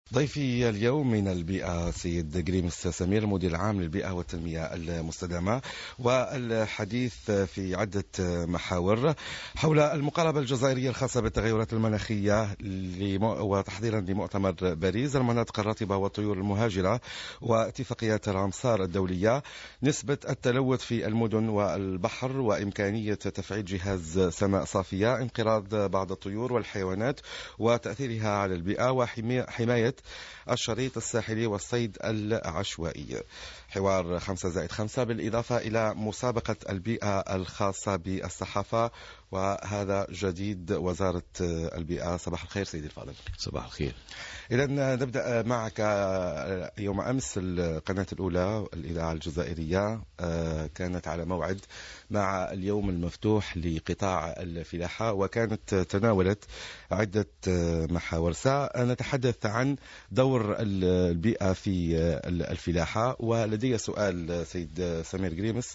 ضيفي اليوم من البيئة سيد جريمس سمير، المدير العام للبيئة والتنمية المستدامة، والحديث في عدة محاور حول المقاربة الجزائرية الخاصة بالتغيرات المناخية وتحضيرا لمؤتمر باريس، المناطق الرطبة والطيور المهاجرة، واتفاقية رامسار الدولية، نسبة التلوث في المدن والبحر، وإمكانية تفعيل جهاز سماء صافية، انقراض بعض الطيور والحيوانات وتأثيرها على البيئة، وحماية الشريط الساحلي والصيد العشوائي. حوار 5+5 بالإضافة إلى مسابقة البيئة الخاصة بالصحافة، وهذا جديد وزارة البيئة. صباح الخير سيدي الفاضل. صباح الخير. إذا نبدأ معك. يوم أمس القناة الأولى الإذاعة الجزائرية كانت على موعد مع اليوم المفتوح لقطاع الفلاحة، وكانت تناولت عدة محاور. سنتحدث عن دور البيئة في الفلاحة، ولدي سؤال سيد سمير جريمس.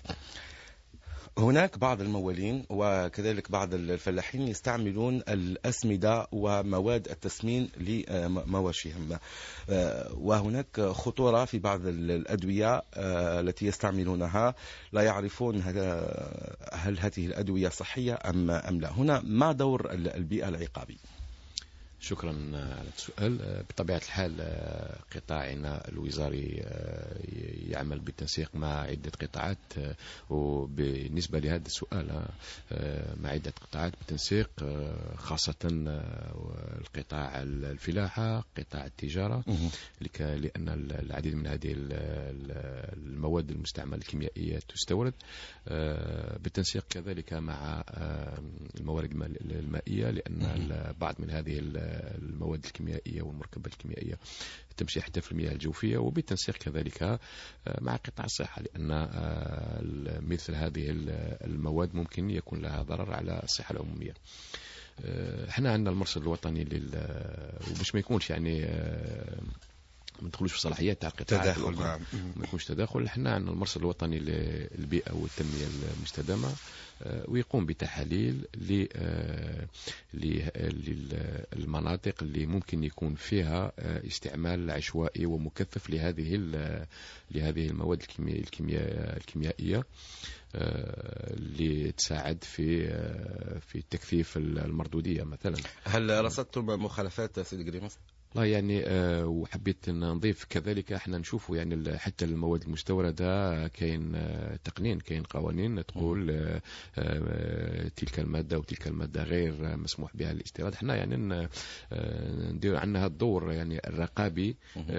هناك بعض الموالين وكذلك بعض الفلاحين يستعملون الأسمدة ومواد التسمين لمواشيهم، وهناك خطورة في بعض الأدوية التي يستعملونها، لا يعرفون هل هذه الأدوية صحية أم لا. هنا ما دور البيئة العقابي؟ شكرا على السؤال. بطبيعة الحال قطاعنا الوزاري يعمل بالتنسيق مع عدة قطاعات، وبالنسبة لهذا السؤال مع عدة قطاعات بالتنسيق، خاصة القطاع الفلاحة، قطاع التجارة، لأن العديد من هذه المواد المستعملة الكيميائية تستورد، بالتنسيق كذلك مع الموارد المائية، لأن بعض من هذه المواد الكيميائية والمركبات الكيميائية تمشي حتى في المياه الجوفية، وبالتنسيق كذلك مع قطاع الصحة، لأن مثل هذه المواد ممكن يكون لها ضرر على الصحة العمومية. احنا عندنا المرصد الوطني وباش ما يكونش يعني ما ندخلوش في صلاحيات تاع القطاعات الأخرى، ما يكونش تداخل. احنا عندنا المرصد الوطني للبيئة والتنمية المستدامة، ويقوم بتحاليل للمناطق اللي ممكن يكون فيها استعمال عشوائي ومكثف لهذه المواد الكيميائية اللي تساعد في تكثيف المردودية مثلا. هل رصدتم مخالفات سيدي جريمس؟ لا يعني وحبيت نضيف كذلك، احنا نشوفوا يعني حتى المواد المستوردة كاين تقنين، كاين قوانين تقول تلك المادة وتلك المادة غير مسموح بها الاستيراد. احنا يعني ندير عندنا الدور يعني الرقابي،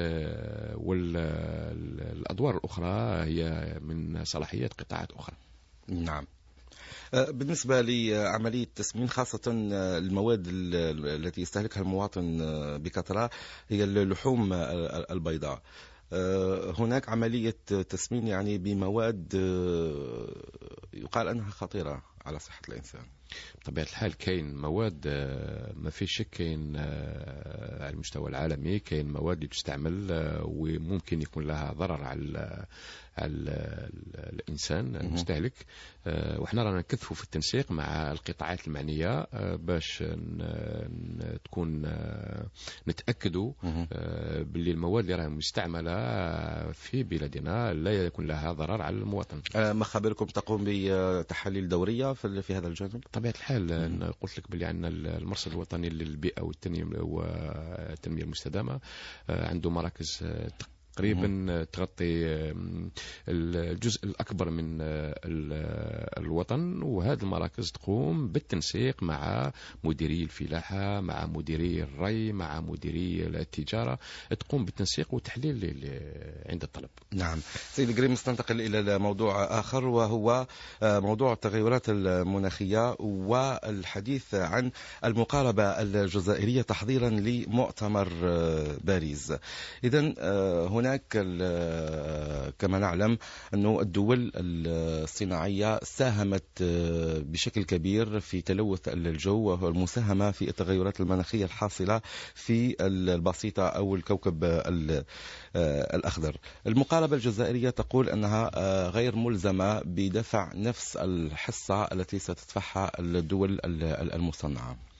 والأدوار الأخرى هي من صلاحيات قطاعات أخرى. نعم. بالنسبة لعملية تسمين، خاصة المواد التي يستهلكها المواطن بكثرة هي اللحوم البيضاء، هناك عملية تسمين يعني بمواد يقال أنها خطيرة على صحة الإنسان. بطبيعة الحال كاين مواد ما في شك، كاين على المستوى العالمي كاين مواد اللي تستعمل وممكن يكون لها ضرر على الإنسان المستهلك، وإحنا رانا نكثفوا في التنسيق مع القطاعات المعنية باش تكون نتأكدوا باللي المواد اللي راهي مستعملة في بلادنا لا يكون لها ضرر على المواطن. مخابركم تقوم بتحاليل دورية في هذا الجانب؟ بطبيعة الحال قلت لك باللي عندنا المرصد الوطني للبيئة والتنمية المستدامة، عنده مراكز تقريبا تغطي الجزء الأكبر من الوطن، وهذه المراكز تقوم بالتنسيق مع مديري الفلاحة، مع مديري الري، مع مديري التجارة، تقوم بالتنسيق وتحليل عند الطلب. نعم سيد جريمس، ننتقل إلى موضوع آخر، وهو موضوع التغيرات المناخية والحديث عن المقاربة الجزائرية تحضيرا لمؤتمر باريس. إذن هناك كما نعلم أن الدول الصناعية ساهمت بشكل كبير في تلوث الجو والمساهمة في التغيرات المناخية الحاصلة في البسيطة أو الكوكب الأخضر. المقاربة الجزائرية تقول أنها غير ملزمة بدفع نفس الحصة التي ستدفعها الدول المصنعة.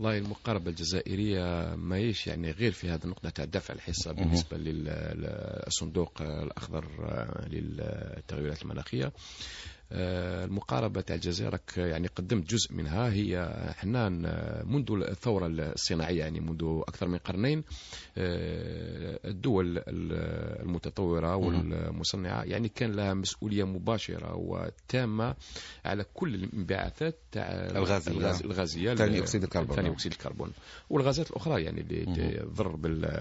والله المقاربة الجزائرية ماهيش يعني غير في هذه النقطة تاع دفع الحصة بالنسبة للصندوق الأخضر للتغيرات المناخية. المقاربة تاع الجزائر يعني قدمت جزء منها. هي احنا منذ الثورة الصناعية يعني منذ أكثر من قرنين الدول المتطورة والمصنعة يعني كان لها مسؤولية مباشرة وتامة على كل الانبعاثات تاع الغازية ثاني أكسيد الكربون والغازات الأخرى يعني اللي تضر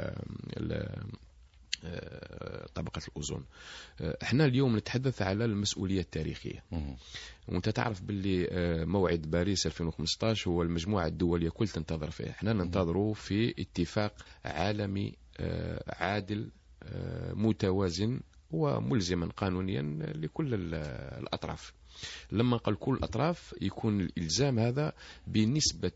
طبقة الأوزون. احنا اليوم نتحدث على المسؤولية التاريخية. وانت تعرف باللي موعد باريس 2015 هو المجموعة الدولية كل تنتظر فيه. احنا ننتظره في اتفاق عالمي عادل متوازن وملزما قانونيا لكل الأطراف. لما قال كل الأطراف يكون الإلزام هذا بنسبة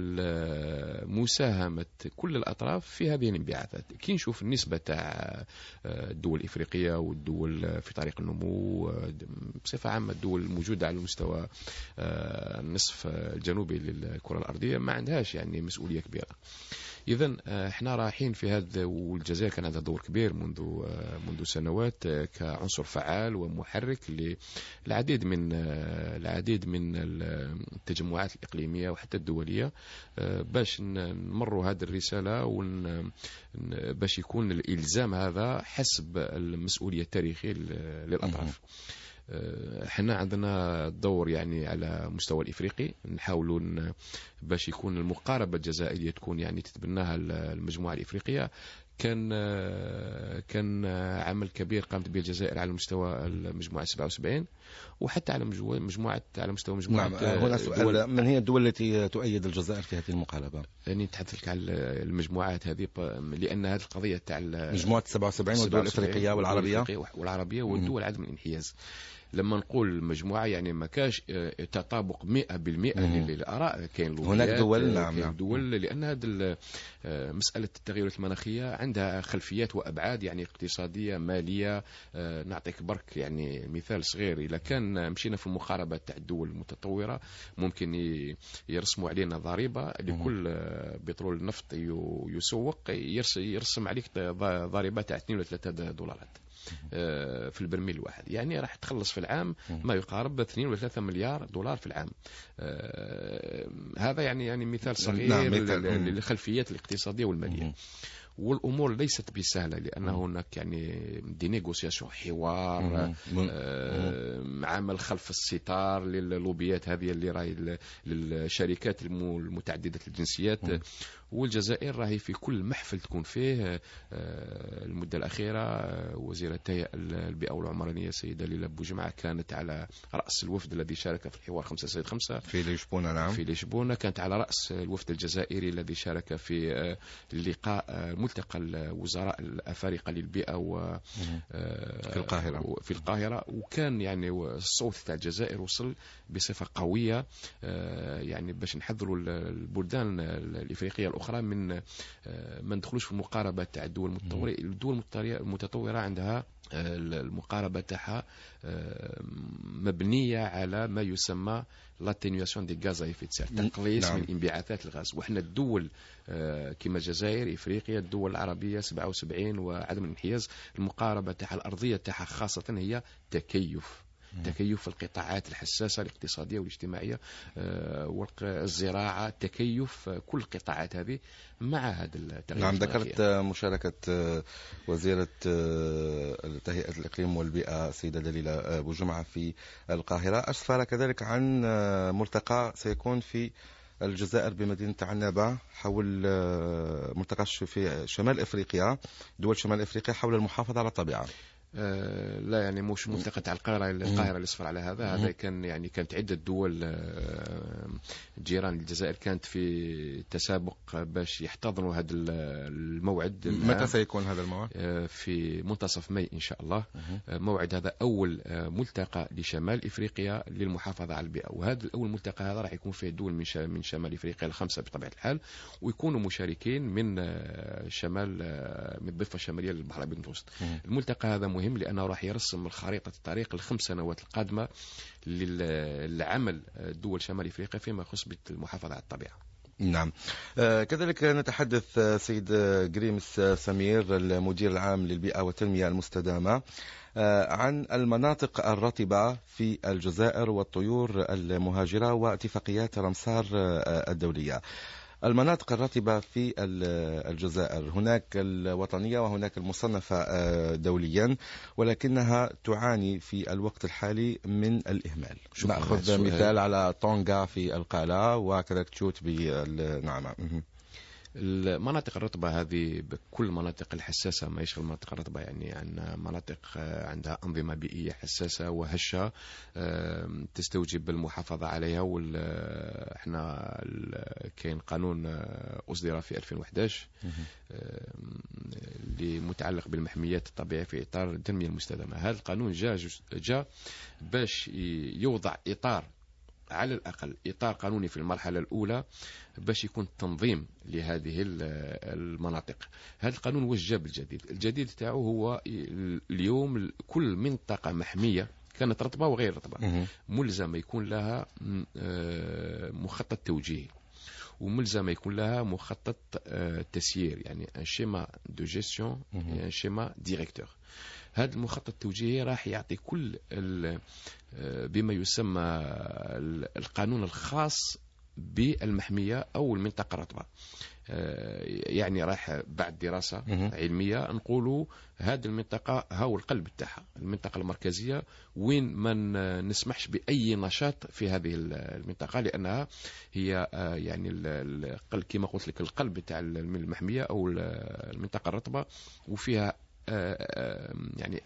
مساهمة كل الأطراف في هذه الانبعاثات. كي نشوف النسبة تاع الدول الإفريقية والدول في طريق النمو بصفة عامة الدول الموجودة على مستوى النصف الجنوبي للكرة الأرضية ما عندهاش يعني مسؤولية كبيرة. إذن احنا رايحين في هذا، والجزائر كان عندها دور كبير منذ سنوات كعنصر فعال ومحرك للعديد من التجمعات الإقليمية وحتى الدولية باش نمروا هذه الرسالة باش يكون الإلزام هذا حسب المسؤولية التاريخية للأطراف. احنا عندنا دور يعني على مستوى الافريقي نحاولوا باش يكون المقاربه الجزائريه تكون يعني تتبناها المجموعه الافريقيه. كان عمل كبير قامت به الجزائر على مستوى المجموعه 77 وحتى على مستوى مجموعه. نعم. هنا سؤال، من هي الدول التي تؤيد الجزائر في هذه المقاربه؟ يعني نتحدث لك على المجموعات هذه لان هذه القضيه تاع مجموعه 77 والدول الافريقيه والعربيه والدول عدم الانحياز. لما نقول مجموعة يعني ما كاش تطابق 100% للآراء. كاين هناك دول كاين دول لأن هذه مسألة التغيرات المناخية عندها خلفيات وأبعاد يعني اقتصادية مالية. نعطيك برك يعني مثال صغير. إذا كان مشينا في المقاربة تاع الدول المتطورة ممكن يرسموا علينا ضريبة لكل بترول نفط يسوق يرسم عليك ضريبة تاع 2 ولا 3 دولارات في البرميل الواحد. يعني راح تخلص في العام ما يقارب 2 ولا 3 مليار دولار في العام. هذا يعني مثال صغير للخلفيات الاقتصادية والمالية. والأمور ليست بسهلة لأن هناك يعني دي نيغوسياسيون حوار عمل خلف الستار لللوبيات هذه اللي راهي للشركات المتعددة الجنسيات. والجزائر راهي في كل محفل تكون فيه. المدة الأخيرة وزيرة البيئة والعمرانية السيدة ليلى بوجمعة كانت على رأس الوفد الذي شارك في الحوار 5/5 في لشبونة. نعم، في لشبونة كانت على رأس الوفد الجزائري الذي شارك في اللقاء ملتقى الوزراء الأفارقة للبيئة في القاهرة. وكان يعني الصوت تاع الجزائر وصل بصفة قوية يعني باش نحذروا البلدان الإفريقية الأخرى من ما ندخلوش في المقاربة تاع الدول المتطورة. الدول المتطورة عندها المقاربة تاعها مبنية على ما يسمى لاتينياسيون دي غاز ايفيت سير، تقليص من انبعاثات الغاز. وإحنا الدول كما الجزائر إفريقيا الدول العربية 77 وعدم الانحياز المقاربة تاعها الأرضية تاعها خاصة هي تكيف القطاعات الحساسة الاقتصادية والاجتماعية والزراعة. تكيف كل القطاعات هذه مع هذا التغيير. نعم، ذكرت مشاركة وزيرة تهيئة الإقليم والبيئة السيدة دليلة بوجمعة في القاهرة. أسفر كذلك عن ملتقى سيكون في الجزائر بمدينة عنابة حول ملتقى في شمال إفريقيا، دول شمال إفريقيا حول المحافظة على الطبيعة. لا يعني مش ملتقى تاع القاهرة اللي صفر على هذا كانت عدة دول جيران الجزائر كانت في تسابق باش يحتضنوا هذا الموعد. متى سيكون هذا الموعد؟ في منتصف ماي إن شاء الله. موعد هذا أول ملتقى لشمال إفريقيا للمحافظة على البيئة. وهذا الأول ملتقى هذا راح يكون فيه دول من شمال إفريقيا ال5 بطبيعة الحال، ويكونوا مشاركين من شمال من الضفة الشمالية للبحر الأبيض المتوسط. الملتقى هذا مهم لأنه راح يرسم خريطة الطريق ال5 سنوات القادمة للعمل دول شمال إفريقيا فيما يخص المحافظة على الطبيعة. نعم. كذلك نتحدث سيد غريمس سمير المدير العام للبيئة والتنمية المستدامة عن المناطق الرطبة في الجزائر والطيور المهاجرة واتفاقيات رمسار الدولية. المناطق الرطبة في الجزائر هناك الوطنية وهناك المصنفة دوليا، ولكنها تعاني في الوقت الحالي من الإهمال. نأخذ مثال على طونغا في القالة وكذلك تشوت بالنعمة. المناطق الرطبة هذه بكل المناطق الحساسة، ما يشغل المناطق الرطبة يعني عندنا مناطق عندها أنظمة بيئية حساسة وهشة تستوجب المحافظة عليها. احنا كاين قانون أصدر في 2011 اللي متعلق بالمحميات الطبيعية في إطار التنمية المستدامة. هذا القانون جاء باش يوضع إطار، على الأقل إطار قانوني في المرحلة الأولى باش يكون تنظيم لهذه المناطق. هذا القانون واش جاب الجديد تاعو هو اليوم كل منطقة محمية كانت رطبة وغير رطبة ملزم يكون لها مخطط توجيهي، وملزم يكون لها مخطط تسيير، يعني ان شيما دو جيستيون، ان شيما ديريكتور. هذا المخطط التوجيهي راح يعطي كل بما يسمى القانون الخاص بالمحمية أو المنطقة الرطبة. يعني راح بعد دراسة علمية نقولوا هذه المنطقة هو القلب تاعها، المنطقة المركزية وين ما نسمحش بأي نشاط في هذه المنطقة، لأنها هي يعني كما قلت لك القلب تاع المحمية أو المنطقة الرطبة، وفيها يعني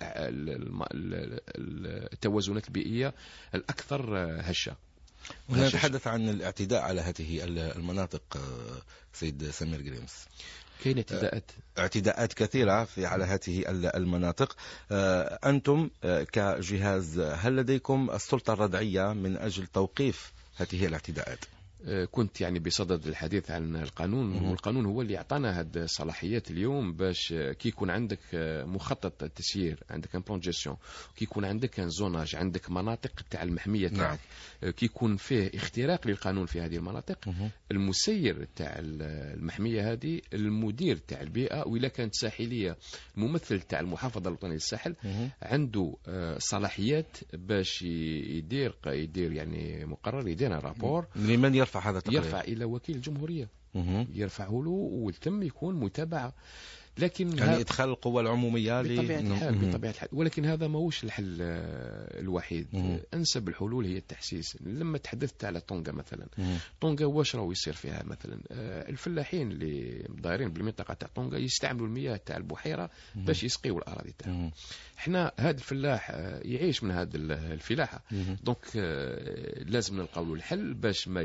التوازنات البيئية الأكثر هشة. ونتحدث عن الاعتداء على هذه المناطق سيد سمير غريمس. كاين اعتداءات كثيرة على هذه المناطق. أنتم كجهاز هل لديكم السلطة الردعية من أجل توقيف هذه الاعتداءات؟ كنت يعني بصدد الحديث عن القانون، والقانون هو اللي يعطانا هذه الصلاحيات اليوم باش كي يكون عندك مخطط تسيير، عندك ان بلان جيستيون، كي يكون عندك ان زوناج، عندك مناطق تاع المحميه تاعك، كي يكون فيه اختراق للقانون في هذه المناطق، المسير تاع المحميه هذه المدير تاع البيئه، وإلا كانت ساحليه الممثل تاع المحافظه الوطنيه للساحل عنده صلاحيات باش يدير يعني مقرر، يدير رابور. لمن يرفع هذا التقرير؟ يرفع إلى وكيل الجمهورية، يرفعه له ويتم يكون متابعة. لكن يعني إدخال القوى العمومية بطبيعة الحال. ولكن هذا ما هوش الحل الوحيد. أنسب الحلول هي التحسيس. لما تحدثت على طونغا مثلا، طونغا واش راهو يصير فيها مثلا؟ الفلاحين اللي دايرين بالمنطقة تاع طونغا يستعملوا المياه تاع البحيرة باش يسقيوا الأراضي تاعهم. احنا هذا الفلاح يعيش من هذه الفلاحة، دونك لازم نلقاو له الحل باش ما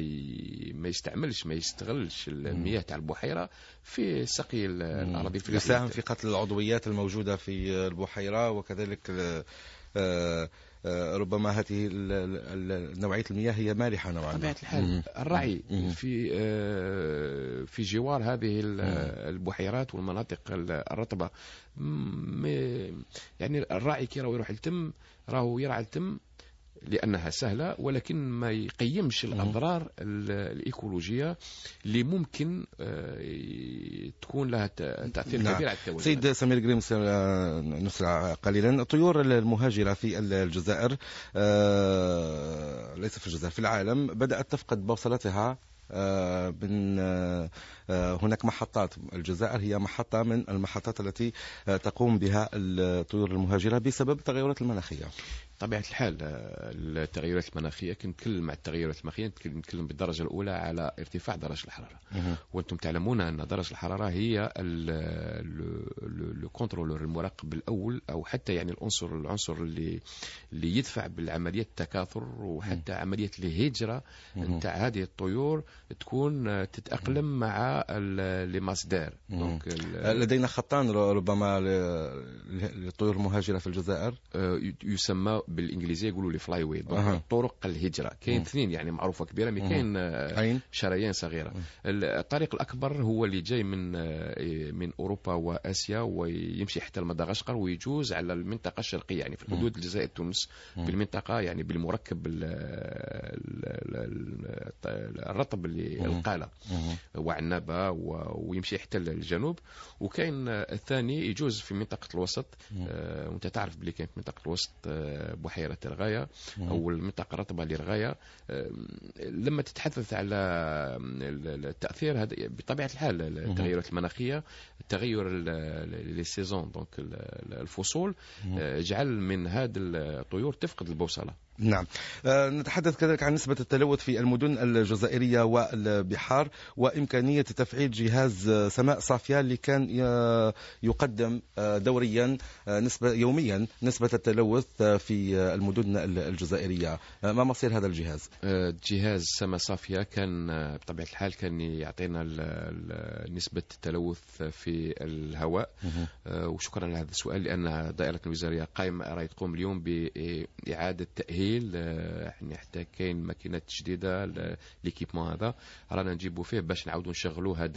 يستغلش المياه تاع البحيرة في سقي الأراضي الفلاحية. يساهم في قتل العضويات الموجودة في البحيرة، وكذلك ربما هذه نوعية المياه هي مالحة نوعا ما. بطبيعة الحال الرعي في جوار هذه البحيرات والمناطق الرطبة، يعني الراعي كي يروح التم راهو يرعى التم لأنها سهلة، ولكن ما يقيمش الأضرار الإيكولوجية اللي ممكن تكون لها تأثير كبير على التوازن. سيد سمير غريمس، نسرع قليلا. الطيور المهاجرة في الجزائر، ليس في الجزائر، في العالم، بدأت تفقد بوصلتها. هناك محطات، الجزائر هي محطة من المحطات التي تقوم بها الطيور المهاجرة بسبب التغيرات المناخية. طبيعة الحال التغيرات المناخية، كنتكلم مع التغيرات المناخية نتكلم بالدرجة الأولى على ارتفاع درجة الحرارة. وأنتم تعلمون أن درجة الحرارة هي الكنترولور المراقب الأول، أو حتى يعني العنصر اللي يدفع بالعملية التكاثر وحتى عملية الهجرة نتاع هذه الطيور تكون تتأقلم مع المصدر. لدينا خطان ربما للطيور المهاجرة في الجزائر، يسمى بالإنجليزية يقولوا لي فلاي واي، طرق الهجرة. كاين اثنين يعني معروفة كبيرة، كاين شريان صغيرة. الطريق الأكبر هو اللي جاي من أوروبا وآسيا يمشي حتى لمدغشقر ويجوز على المنطقة الشرقية، يعني في الحدود الجزائر تونس، بالمنطقة يعني بالمركب الرطب اللي القالة وعنابة، ويمشي حتى للجنوب. وكاين الثاني يجوز في منطقة الوسط، وانت تعرف بلي كاين في منطقة الوسط بحيرة الغاية أو المنطقة الرطبة للغاية. لما تتحدث على التأثير هذا بطبيعة الحال التغيرات المناخية، التغير لي سيزون دونك الفصول، جعل من هذه الطيور تفقد البوصلة. نعم. نتحدث كذلك عن نسبة التلوث في المدن الجزائرية والبحار، وإمكانية تفعيل جهاز سماء صافية اللي كان يقدم دوريا يوميا نسبة التلوث في المدن الجزائرية. ما مصير هذا الجهاز؟ جهاز سماء صافية كان بطبيعة الحال كان يعطينا نسبة التلوث في الهواء. وشكرا على هذا السؤال، لأن دائرة الوزارية قائمة راهي تقوم اليوم بإعادة تأهيل، يعني حتى كاين ماكينات جديده ليكيبمون هذا رانا نجيبوا فيه باش نعاودوا نشغلوا هذا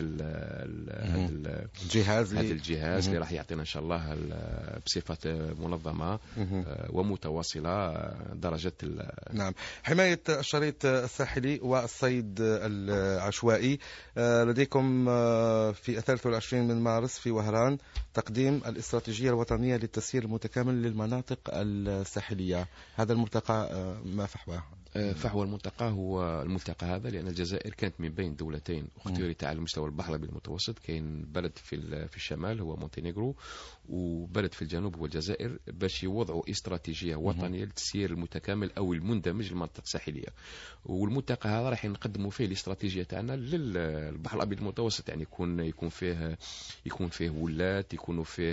الجهاز اللي راح يعطينا ان شاء الله بصفه منظمه ومتواصله درجه نعم. حمايه الشريط الساحلي والصيد العشوائي، لديكم في 23 من مارس في وهران تقديم الاستراتيجيه الوطنيه للتسيير المتكامل للمناطق الساحليه. هذا الملتقى ما فحواه؟ فحوى الملتقى هو الملتقى هذا لأن الجزائر كانت من بين دولتين اختيرت على مستوى البحر المتوسط. كاين بلد في الشمال هو مونتينيغرو، وبلد في الجنوب هو الجزائر، باش يوضعوا استراتيجية وطنية للتسيير المتكامل أو المندمج للمنطقة الساحلية. والملتقى هذا راح نقدموا فيه الاستراتيجية تاعنا للبحر الأبيض المتوسط، يعني يكون فيه ولات، يكونوا فيه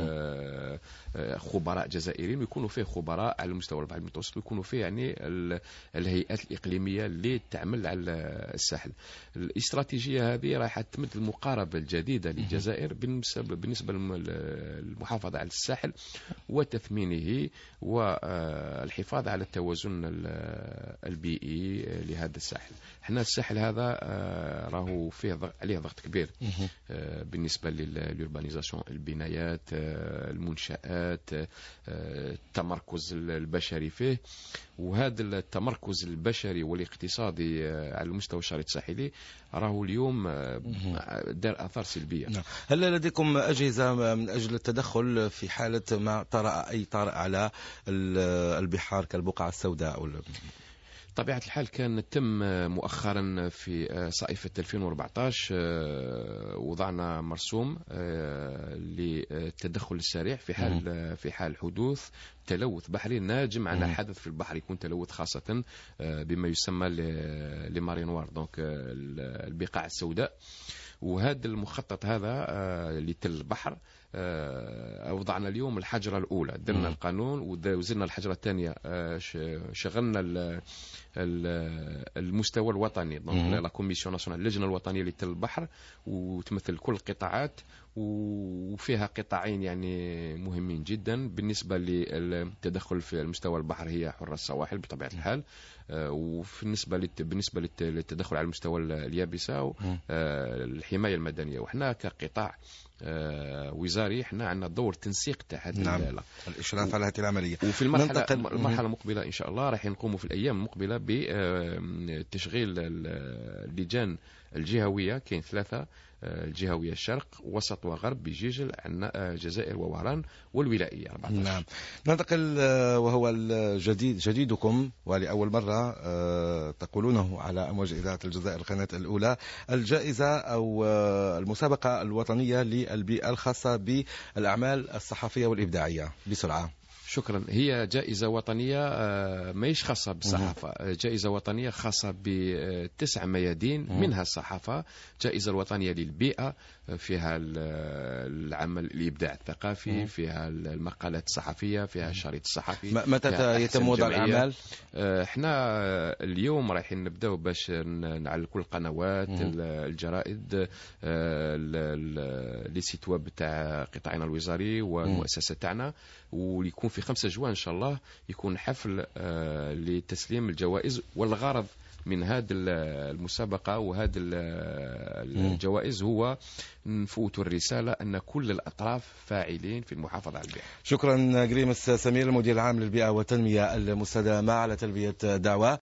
خبراء جزائريين، ويكونوا فيه خبراء على مستوى البحر المتوسط، ويكونوا فيه يعني الهيئات الإقليمية اللي تعمل على الساحل. الاستراتيجية هذه راح تمد المقاربة الجديدة للجزائر بالنسبة للمحافظة على الساحل وتثمينه والحفاظ على التوازن البيئي لهذا الساحل. احنا الساحل هذا راهو فيه عليه ضغط كبير بالنسبة للوربانيزاسيون، البنايات، المنشآت، التمركز البشري فيه. وهذا التمركز البشري والاقتصادي على المستوى الشريط الساحلي راهو اليوم دار آثار سلبية. هل لديكم أجهزة من أجل التدخل في حالة ما طرأ أي طارئ على البحار كالبقعة السوداء؟ طبيعة الحال كان تم مؤخرا في صيفة 2014 وضعنا مرسوم للتدخل السريع في حال حدوث تلوث بحري ناجم عن حدث في البحر، يكون تلوث خاصة بما يسمى لمارينوار، دونك البقاع السوداء. وهذا المخطط هذا لتل البحر وضعنا اليوم الحجرة الأولى، درنا القانون وزلنا الحجرة الثانية، شغلنا المستوى الوطني، لا كوميسيون ناسيونال، اللجنة الوطنية لتل البحر، وتمثل كل القطاعات، وفيها قطاعين يعني مهمين جدا بالنسبة للتدخل في المستوى البحر هي حراس السواحل بطبيعة الحال، بالنسبة للتدخل على المستوى اليابسة الحماية المدنية. وإحنا كقطاع وزاري احنا عندنا دور تنسيق تاع هذه الاشراف على هذه العمليه. وفي المرحله المقبله ان شاء الله راح نقوموا في الايام المقبله بتشغيل اللجان الجهويه. كاين 3 الجهوية الشرق وسط وغرب بجيجل، عندنا الجزائر ووهران والولائية 14. نعم. ننتقل وهو جديدكم ولأول مرة تقولونه على أمواج إذاعة الجزائر القناة الأولى، الجائزة أو المسابقة الوطنية للبيئة الخاصة بالأعمال الصحفية والإبداعية. بسرعة. شكرا. هي جائزة وطنية ماهيش خاصة بالصحافة، جائزة وطنية خاصة ب9 ميادين منها الصحافة. جائزة الوطنية للبيئة فيها العمل الإبداع الثقافي، فيها المقالات الصحفية، فيها الشريط الصحفي. متى يتم وضع الأعمال؟ احنا اليوم رايحين نبداو باش على كل القنوات، الجرائد، لي سيت ويب تاع قطاعنا الوزاري والمؤسسة تاعنا، ويكون في 5 جوان إن شاء الله يكون حفل لتسليم الجوائز. والغرض من هذه المسابقة وهذه الجوائز هو نفوت الرسالة أن كل الأطراف فاعلين في المحافظة على البيئة. شكرا جريمس سمير المدير العام للبيئة والتنمية المستدامة على تلبية دعوة.